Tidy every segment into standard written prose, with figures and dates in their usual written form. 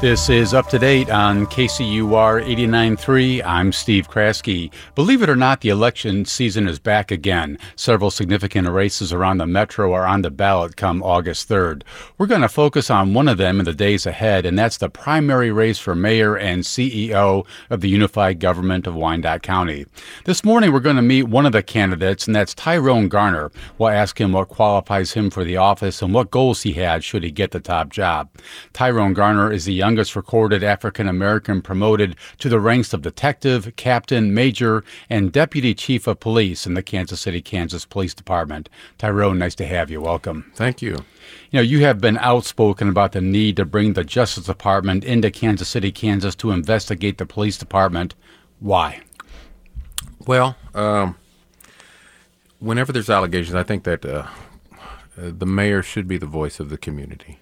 This is Up to Date on KCUR 89.3. I'm Steve Kraske. Believe it or not, the election season is back again. Several significant races around the metro are on the ballot come August 3rd. We're going to focus on one of them in the days ahead, and that's the primary race for mayor and CEO of the Unified Government of Wyandotte County. This morning, we're going to meet one of the candidates, and that's Tyrone Garner. We'll ask him what qualifies him for the office and what goals he had should he get the top job. Tyrone Garner is the youngest recorded African-American promoted to the ranks of detective, captain, major, and deputy chief of police in the Kansas City, Kansas Police Department. Tyrone, nice to have you. Welcome. Thank you. You know, you have been outspoken about the need to bring the Justice Department into Kansas City, Kansas to investigate the police department. Why? Well, whenever there's allegations, I think that the mayor should be the voice of the community.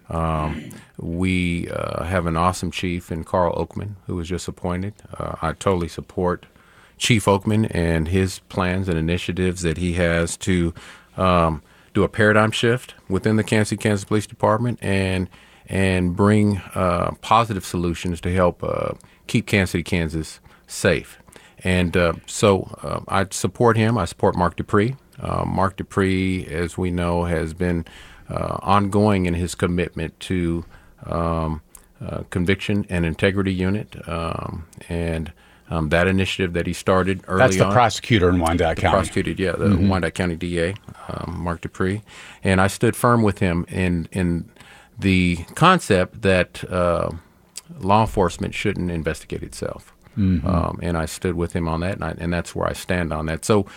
We have an awesome chief in Carl Oakman, who was just appointed. I totally support Chief Oakman and his plans and initiatives that he has to do a paradigm shift within the Kansas City, Kansas Police Department and bring positive solutions to help keep Kansas City, Kansas safe. And so I support him. I support Mark Dupree. Mark Dupree, as we know, has been ongoing in his commitment to conviction and integrity unit, and that initiative that he started early on. That's the prosecutor in Wyandotte County. The Wyandotte County DA, Mark Dupree. And I stood firm with him in the concept that law enforcement shouldn't investigate itself. And I stood with him on that, and that's where I stand on that. So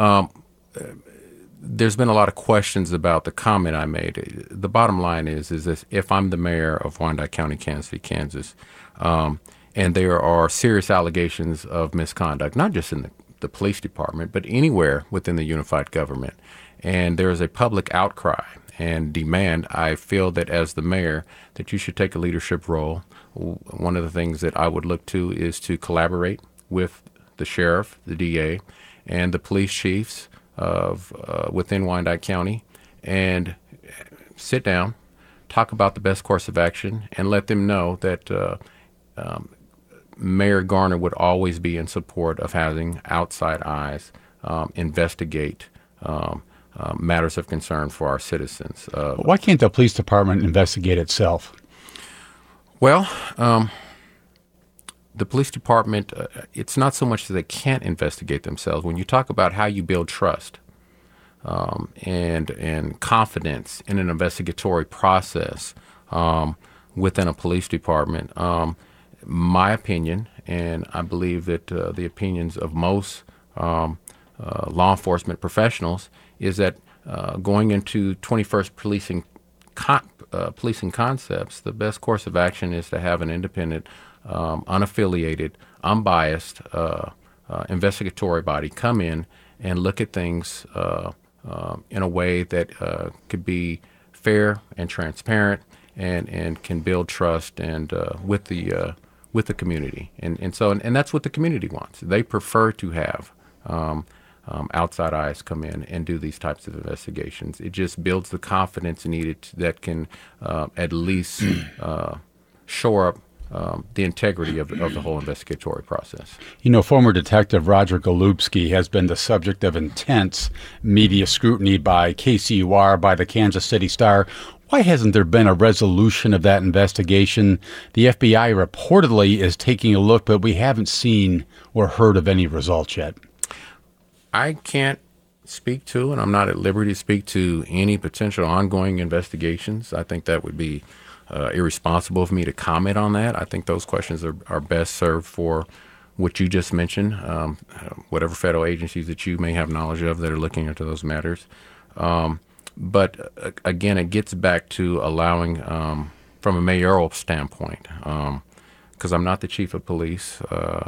there's been a lot of questions about the comment I made. The bottom line is this: if I'm the mayor of Wyandotte County, Kansas City, Kansas, and there are serious allegations of misconduct, not just in the police department, but anywhere within the unified government, and there is a public outcry and demand, I feel that as the mayor that you should take a leadership role. One of the things that I would look to is to collaborate with the sheriff, the DA, and the police chiefs of within Wyandotte County, and sit down, talk about the best course of action, and let them know that Mayor Garner would always be in support of having outside eyes investigate matters of concern for our citizens. Why can't the police department investigate itself? Well, the police department, it's not so much that they can't investigate themselves. When you talk about how you build trust and confidence in an investigatory process within a police department, my opinion, and I believe that the opinions of most law enforcement professionals, is that going into 21st policing concepts, the best course of action is to have an independent, unaffiliated, unbiased investigatory body come in and look at things in a way that could be fair and transparent and can build trust and with the community. And that's what the community wants. They prefer to have outside eyes come in and do these types of investigations. It just builds the confidence needed that can at least shore up the integrity of the whole investigatory process. You know, former Detective Roger Golubski has been the subject of intense media scrutiny by KCUR, by the Kansas City Star. Why hasn't there been a resolution of that investigation? The FBI reportedly is taking a look, but we haven't seen or heard of any results yet. I can't speak to, and I'm not at liberty to speak to, any potential ongoing investigations. I think that would be irresponsible for me to comment on that. I think those questions are best served for what you just mentioned, whatever federal agencies that you may have knowledge of that are looking into those matters. But again, it gets back to allowing, from a mayoral standpoint, because I'm not the chief of police.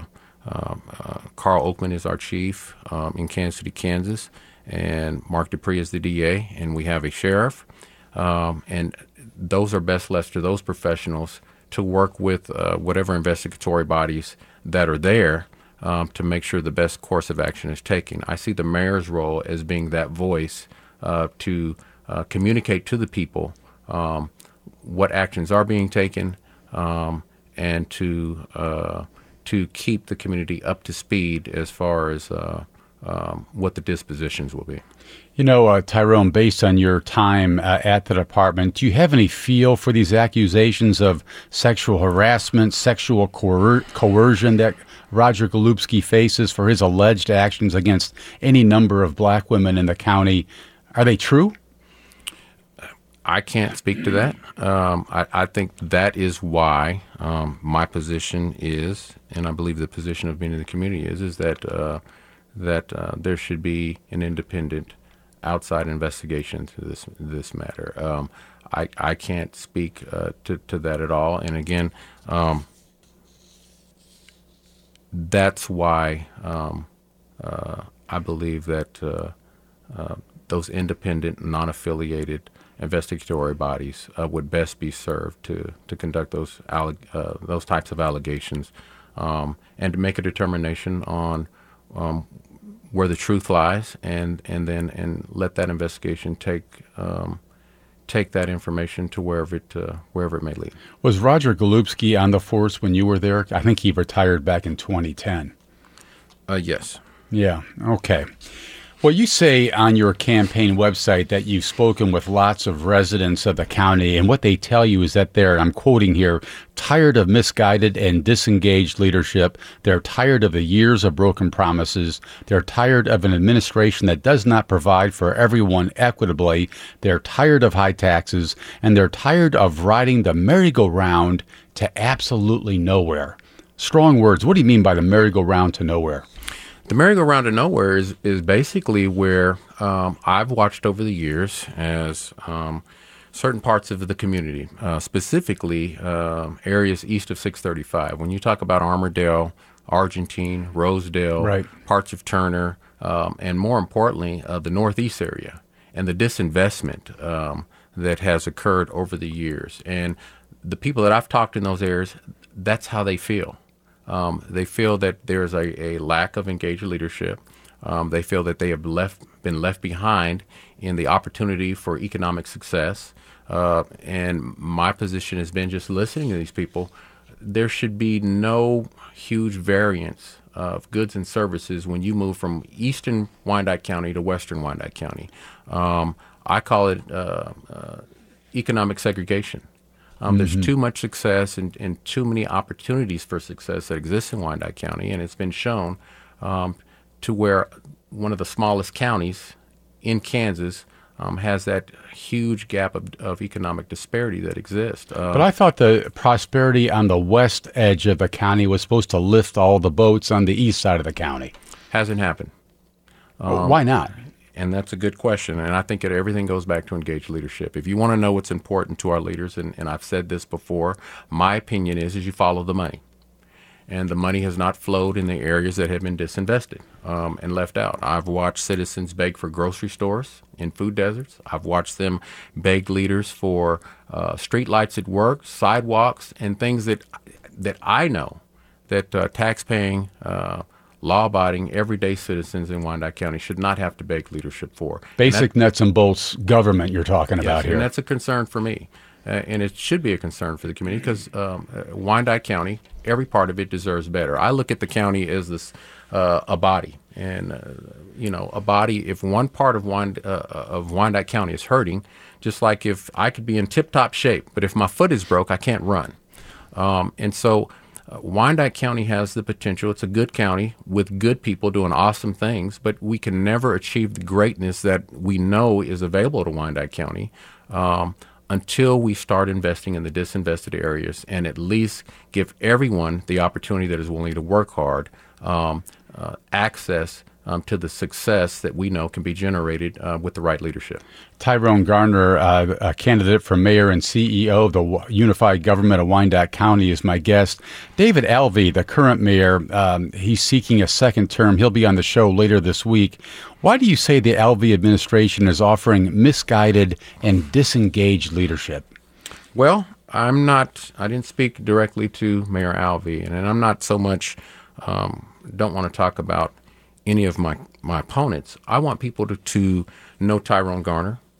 Carl Oakman is our chief in Kansas City, Kansas, and Mark Dupree is the DA, and we have a sheriff. And those are best left to those professionals to work with whatever investigatory bodies that are there to make sure the best course of action is taken. I see the mayor's role as being that voice to communicate to the people what actions are being taken, and to keep the community up to speed as far as what the dispositions will be. You know, Tyrone, based on your time at the department, do you have any feel for these accusations of sexual harassment, sexual coercion that Roger Golubski faces for his alleged actions against any number of black women in the county? Are they true? I can't speak to that. I think that is why my position is, and I believe the position of many in the community is that there should be an independent outside investigation to this matter. I can't speak to that at all. And again, that's why I believe that those independent, non-affiliated investigatory bodies would best be served to conduct those types of allegations and to make a determination on where the truth lies, and let that investigation take that information to wherever it may lead. Was Roger Golubski on the force when you were there? I think he retired back in 2010. Yes. Yeah. Okay. Well, you say on your campaign website that you've spoken with lots of residents of the county, and what they tell you is that they're, I'm quoting here, tired of misguided and disengaged leadership. They're tired of the years of broken promises. They're tired of an administration that does not provide for everyone equitably. They're tired of high taxes, and they're tired of riding the merry-go-round to absolutely nowhere. Strong words. What do you mean by the merry-go-round to nowhere? The merry-go-round to nowhere is basically where I've watched over the years as certain parts of the community, specifically areas east of 635. When you talk about Armourdale, Argentine, Rosedale, right, parts of Turner, and more importantly, the Northeast area, and the disinvestment that has occurred over the years. And the people that I've talked in those areas, that's how they feel. They feel that there's a lack of engaged leadership. They feel that they have been left behind in the opportunity for economic success. And my position has been, just listening to these people, there should be no huge variance of goods and services when you move from eastern Wyandotte County to western Wyandotte County. I call it economic segregation. There's too much success and too many opportunities for success that exist in Wyandotte County, and it's been shown to where one of the smallest counties in Kansas has that huge gap of economic disparity that exists. But I thought the prosperity on the west edge of the county was supposed to lift all the boats on the east side of the county. Hasn't happened. Why not? And that's a good question, and I think everything goes back to engaged leadership. If you want to know what's important to our leaders, and I've said this before, my opinion is you follow the money. And the money has not flowed in the areas that have been disinvested and left out. I've watched citizens beg for grocery stores in food deserts. I've watched them beg leaders for street lights at work, sidewalks, and things that I know that tax-paying, law-abiding, everyday citizens in Wyandotte County should not have to beg leadership for. Basic nuts and bolts government you're talking about here. And that's a concern for me. And it should be a concern for the community because Wyandotte County, every part of it deserves better. I look at the county as this a body. And, a body, if one part of Wyandotte County is hurting, just like if I could be in tip-top shape, but if my foot is broke, I can't run. And so Wyandotte County has the potential. It's a good county with good people doing awesome things, but we can never achieve the greatness that we know is available to Wyandotte County until we start investing in the disinvested areas and at least give everyone the opportunity that is willing to work hard access to the success that we know can be generated with the right leadership. Tyrone Garner, a candidate for mayor and CEO of the Unified Government of Wyandotte County, is my guest. David Alvey, the current mayor, he's seeking a second term. He'll be on the show later this week. Why do you say the Alvey administration is offering misguided and disengaged leadership? Well, I didn't speak directly to Mayor Alvey, and I'm not so much, don't want to talk about any of my opponents. I want people to know Tyrone Garner.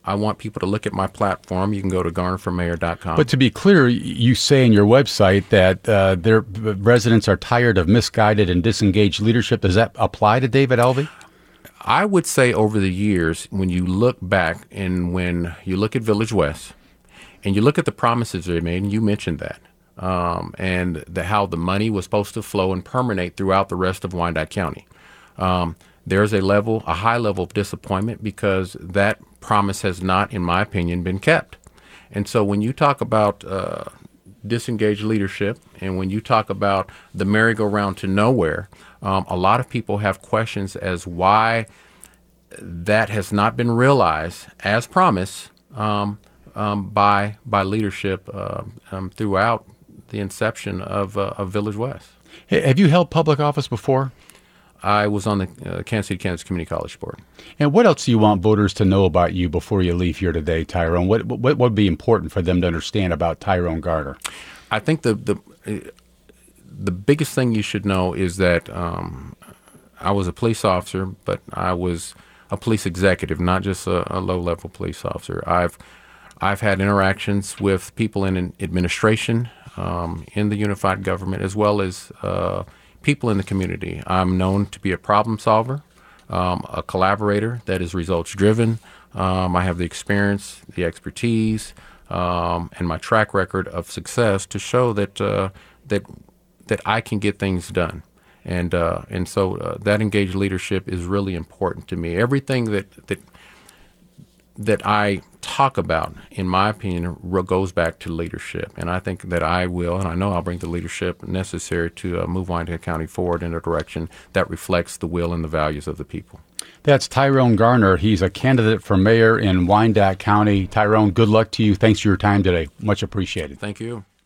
I want people to look at my platform. You can go to garnerformayor.com. But to be clear, you say in your website that their residents are tired of misguided and disengaged leadership. Does that apply to David Elvey? I would say over the years, when you look back and when you look at Village West and you look at the promises they made, and you mentioned that, and how the money was supposed to flow and permeate throughout the rest of Wyandotte County. There's a high level of disappointment because that promise has not, in my opinion, been kept. And so when you talk about disengaged leadership and when you talk about the merry-go-round to nowhere, a lot of people have questions as why that has not been realized as promised by leadership throughout the inception of Village West. Have you held public office before? I was on the Kansas City, Kansas Community College Board. And what else do you want voters to know about you before you leave here today, Tyrone? What would be important for them to understand about Tyrone Garner? I think the biggest thing you should know is that I was a police officer, but I was a police executive, not just a low-level police officer. I've had interactions with people in administration, in the unified government, as well as people in the community. I'm known to be a problem solver, a collaborator that is results driven. I have the experience, the expertise, and my track record of success to show that I can get things done. And so that engaged leadership is really important to me. Everything that I talk about, in my opinion, goes back to leadership. And I think that I will, and I know I'll bring the leadership necessary to move Wyandotte County forward in a direction that reflects the will and the values of the people. That's Tyrone Garner. He's a candidate for mayor in Wyandotte County. Tyrone, good luck to you. Thanks for your time today. Much appreciated. Thank you.